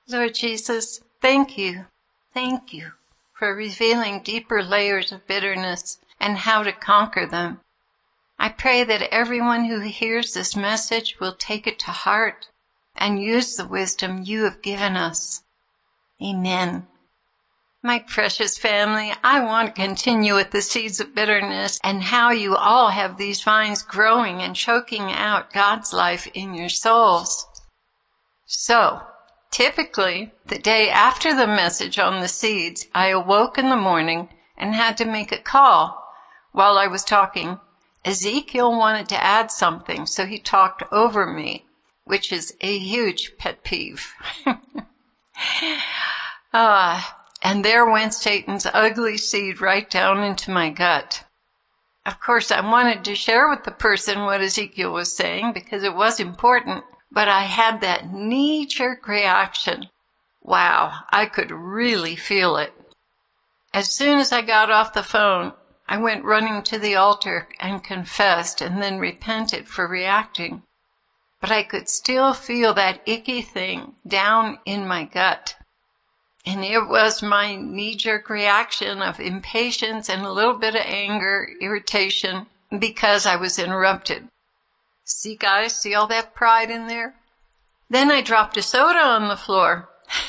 Lord Jesus, thank you. Thank you for revealing deeper layers of bitterness and how to conquer them. I pray that everyone who hears this message will take it to heart and use the wisdom you have given us. Amen. My precious family, I want to continue with the seeds of bitterness and how you all have these vines growing and choking out God's life in your souls. So, typically, the day after the message on the seeds, I awoke in the morning and had to make a call. While I was talking, Ezekiel wanted to add something, so he talked over me, which is a huge pet peeve. And there went Satan's ugly seed right down into my gut. Of course, I wanted to share with the person what Ezekiel was saying because it was important, but I had that knee-jerk reaction. Wow, I could really feel it. As soon as I got off the phone, I went running to the altar and confessed and then repented for reacting. But I could still feel that icky thing down in my gut. And it was my knee-jerk reaction of impatience and a little bit of anger, irritation, because I was interrupted. See, guys, see all that pride in there? Then I dropped a soda on the floor.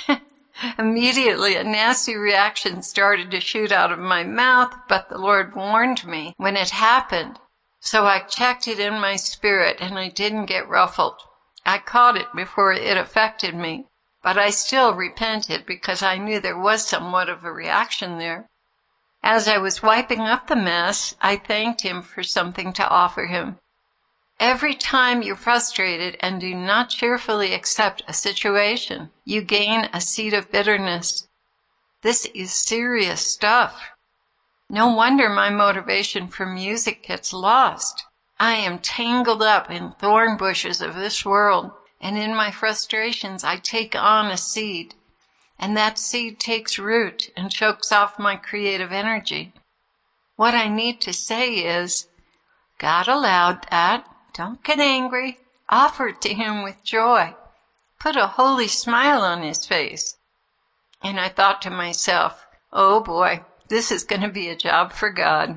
Immediately, a nasty reaction started to shoot out of my mouth, but the Lord warned me when it happened. So I checked it in my spirit, and I didn't get ruffled. I caught it before it affected me. But I still repented because I knew there was somewhat of a reaction there. As I was wiping up the mess, I thanked him for something to offer him. Every time you're frustrated and do not cheerfully accept a situation, you gain a seed of bitterness. This is serious stuff. No wonder my motivation for music gets lost. I am tangled up in thorn bushes of this world. And in my frustrations, I take on a seed, and that seed takes root and chokes off my creative energy. What I need to say is, God allowed that. Don't get angry. Offer it to him with joy. Put a holy smile on his face. And I thought to myself, oh boy, this is going to be a job for God.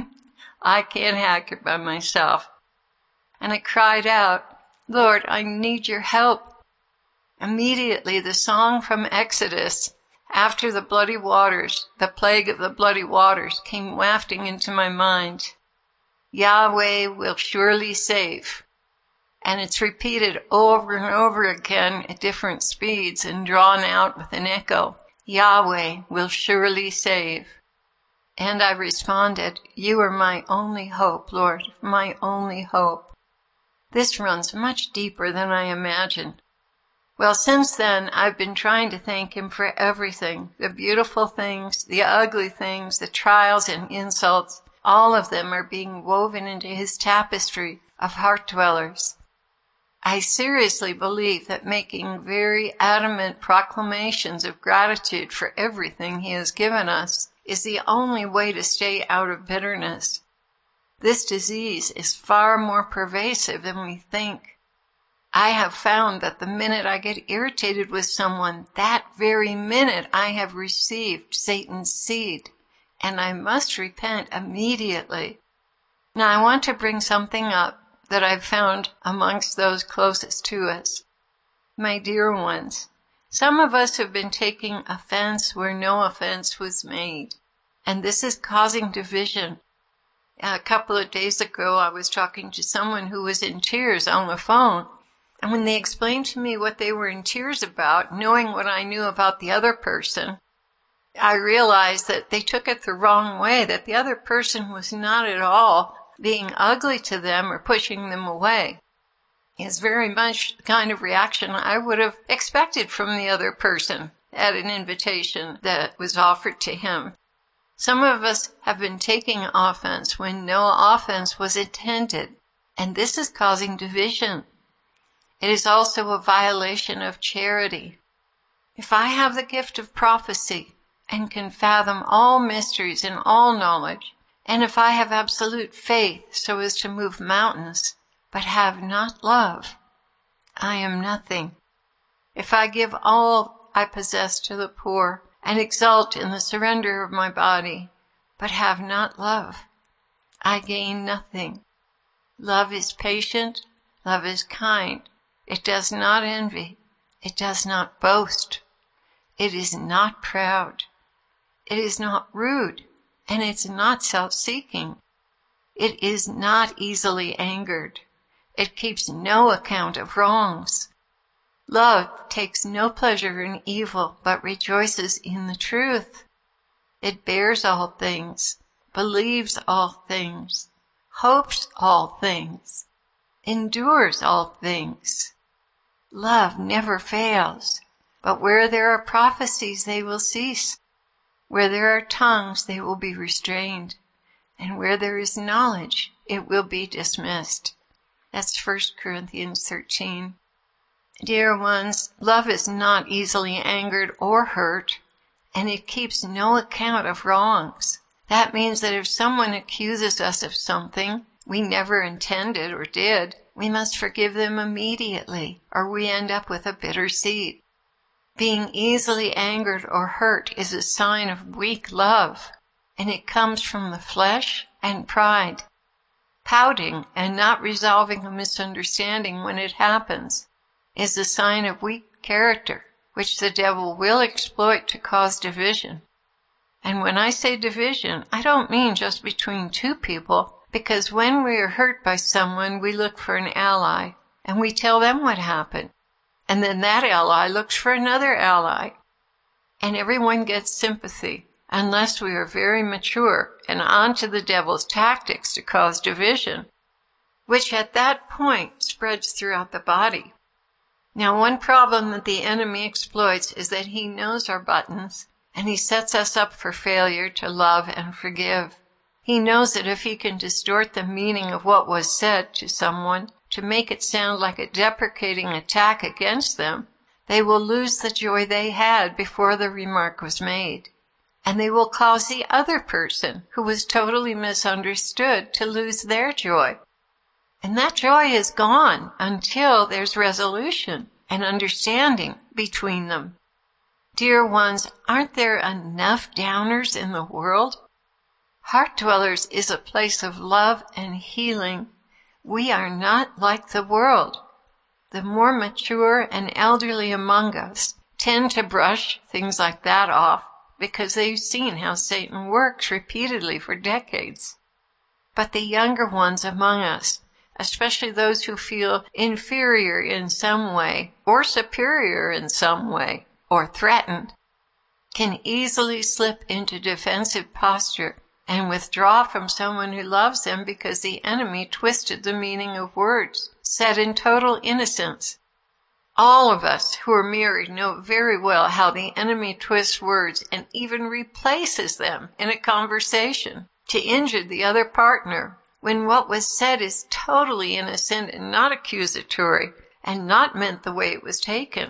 I can't hack it by myself. And I cried out, Lord, I need your help. Immediately, the song from Exodus, after the bloody waters, the plague of the bloody waters, came wafting into my mind. Yahweh will surely save. And it's repeated over and over again at different speeds and drawn out with an echo. Yahweh will surely save. And I responded, you are my only hope, Lord, my only hope. This runs much deeper than I imagined. Well, since then, I've been trying to thank him for everything, the beautiful things, the ugly things, the trials and insults. All of them are being woven into his tapestry of heart dwellers. I seriously believe that making very adamant proclamations of gratitude for everything he has given us is the only way to stay out of bitterness. This disease is far more pervasive than we think. I have found that the minute I get irritated with someone, that very minute I have received Satan's seed, and I must repent immediately. Now I want to bring something up that I've found amongst those closest to us. My dear ones, some of us have been taking offense where no offense was made, and this is causing division. A couple of days ago, I was talking to someone who was in tears on the phone, and when they explained to me what they were in tears about, knowing what I knew about the other person, I realized that they took it the wrong way, that the other person was not at all being ugly to them or pushing them away. It's very much the kind of reaction I would have expected from the other person at an invitation that was offered to him. Some of us have been taking offense when no offense was intended, and this is causing division. It is also a violation of charity. If I have the gift of prophecy and can fathom all mysteries and all knowledge, and if I have absolute faith so as to move mountains, but have not love, I am nothing. If I give all I possess to the poor, and exult in the surrender of my body, but have not love, I gain nothing. Love is patient, love is kind. It does not envy, it does not boast. It is not proud. It is not rude, and it's not self-seeking. It is not easily angered. It keeps no account of wrongs. Love takes no pleasure in evil, but rejoices in the truth. It bears all things, believes all things, hopes all things, endures all things. Love never fails, but where there are prophecies, they will cease. Where there are tongues, they will be restrained. And where there is knowledge, it will be dismissed. That's 1 Corinthians 13. Dear ones, love is not easily angered or hurt, and it keeps no account of wrongs. That means that if someone accuses us of something we never intended or did, we must forgive them immediately, or we end up with a bitter seed. Being easily angered or hurt is a sign of weak love, and it comes from the flesh and pride. Pouting and not resolving a misunderstanding when it happens is a sign of weak character, which the devil will exploit to cause division. And when I say division, I don't mean just between two people, because when we are hurt by someone, we look for an ally, and we tell them what happened. And then that ally looks for another ally. And everyone gets sympathy, unless we are very mature and on to the devil's tactics to cause division, which at that point spreads throughout the body. Now, one problem that the enemy exploits is that he knows our buttons, and he sets us up for failure to love and forgive. He knows that if he can distort the meaning of what was said to someone to make it sound like a deprecating attack against them, they will lose the joy they had before the remark was made. And they will cause the other person, who was totally misunderstood, to lose their joy. And that joy is gone until there's resolution and understanding between them. Dear ones, aren't there enough downers in the world? Heart Dwellers is a place of love and healing. We are not like the world. The more mature and elderly among us tend to brush things like that off because they've seen how Satan works repeatedly for decades. But the younger ones among us, especially those who feel inferior in some way or superior in some way or threatened, can easily slip into defensive posture and withdraw from someone who loves them because the enemy twisted the meaning of words said in total innocence. All of us who are married know very well how the enemy twists words and even replaces them in a conversation to injure the other partner, when what was said is totally innocent and not accusatory and not meant the way it was taken.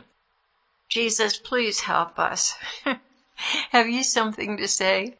Jesus, please help us. Have you something to say?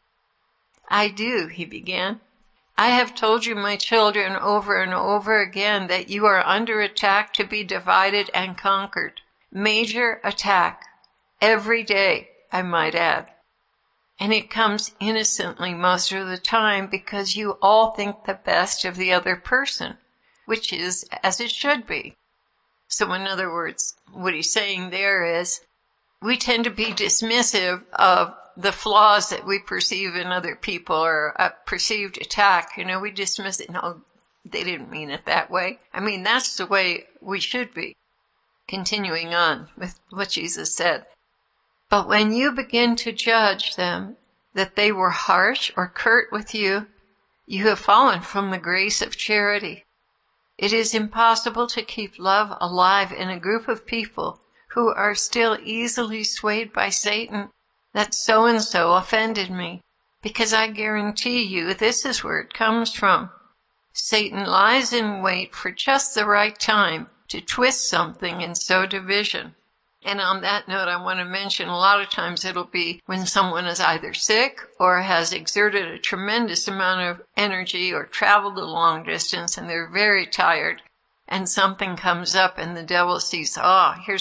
I do, he began. I have told you, my children, over and over again that you are under attack to be divided and conquered. Major attack. Every day, I might add. And it comes innocently most of the time because you all think the best of the other person, which is as it should be. So in other words, what he's saying there is, we tend to be dismissive of the flaws that we perceive in other people or a perceived attack. We dismiss it. No, they didn't mean it that way. I mean, that's the way we should be. Continuing on with what Jesus said. But when you begin to judge them that they were harsh or curt with you, you have fallen from the grace of charity. It is impossible to keep love alive in a group of people who are still easily swayed by Satan, that so-and-so offended me, because I guarantee you this is where it comes from. Satan lies in wait for just the right time to twist something and sow division. And on that note, I want to mention a lot of times it'll be when someone is either sick or has exerted a tremendous amount of energy or traveled a long distance and they're very tired, and something comes up and the devil sees, here's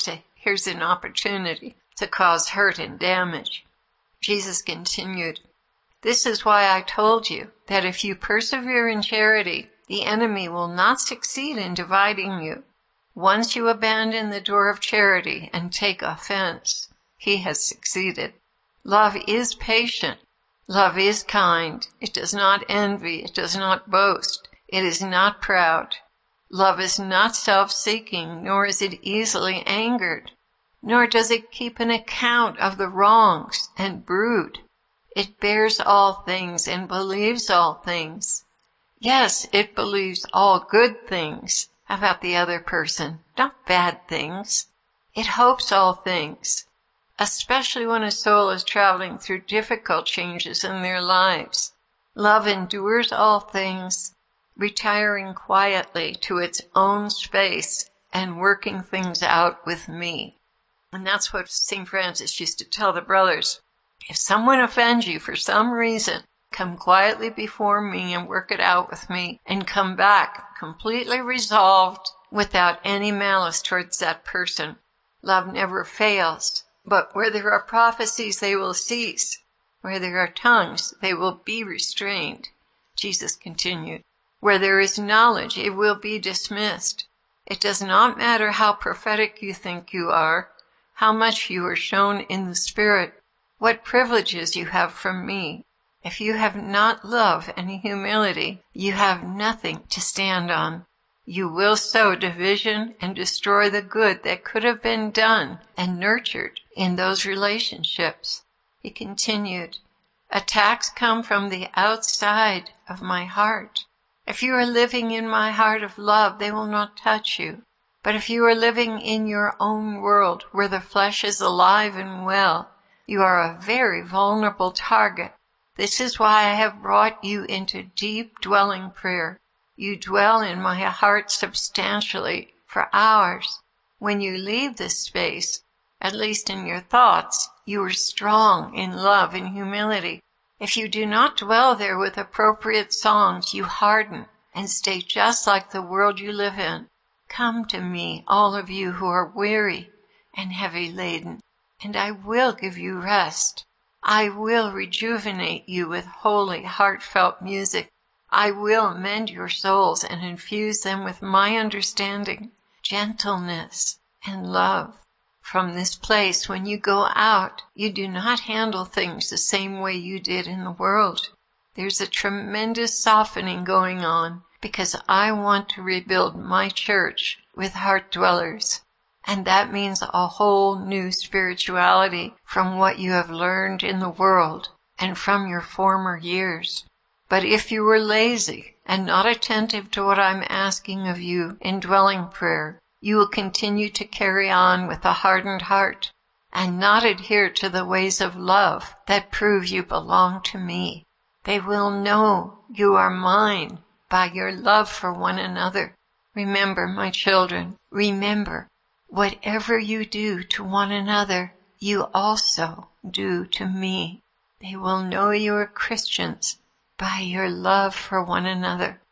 here's an opportunity to cause hurt and damage. Jesus continued, "This is why I told you that if you persevere in charity, the enemy will not succeed in dividing you. Once you abandon the door of charity and take offense, he has succeeded. Love is patient. Love is kind. It does not envy. It does not boast. It is not proud. Love is not self-seeking, nor is it easily angered, nor does it keep an account of the wrongs and brood. It bears all things and believes all things. Yes, it believes all good things about the other person, not bad things. It hopes all things, especially when a soul is traveling through difficult changes in their lives. Love endures all things, retiring quietly to its own space and working things out with me." And that's what St. Francis used to tell the brothers. If someone offends you for some reason, come quietly before me and work it out with me, and come back completely resolved without any malice towards that person. Love never fails, but where there are prophecies, they will cease. Where there are tongues, they will be restrained. Jesus continued, "Where there is knowledge, it will be dismissed. It does not matter how prophetic you think you are, how much you are shown in the Spirit, what privileges you have from me. If you have not love and humility, you have nothing to stand on. You will sow division and destroy the good that could have been done and nurtured in those relationships." He continued, "Attacks come from the outside of my heart. If you are living in my heart of love, they will not touch you. But if you are living in your own world where the flesh is alive and well, you are a very vulnerable target. This is why I have brought you into deep dwelling prayer. You dwell in my heart substantially for hours. When you leave this space, at least in your thoughts, you are strong in love and humility. If you do not dwell there with appropriate songs, you harden and stay just like the world you live in. Come to me, all of you who are weary and heavy laden, and I will give you rest. I will rejuvenate you with holy, heartfelt music. I will mend your souls and infuse them with my understanding, gentleness, and love. From this place, when you go out, you do not handle things the same way you did in the world. There's a tremendous softening going on because I want to rebuild my church with heart dwellers. And that means a whole new spirituality from what you have learned in the world and from your former years. But if you were lazy and not attentive to what I'm asking of you in dwelling prayer, you will continue to carry on with a hardened heart and not adhere to the ways of love that prove you belong to me. They will know you are mine by your love for one another. Remember, my children, remember, whatever you do to one another, you also do to me. They will know you are Christians by your love for one another.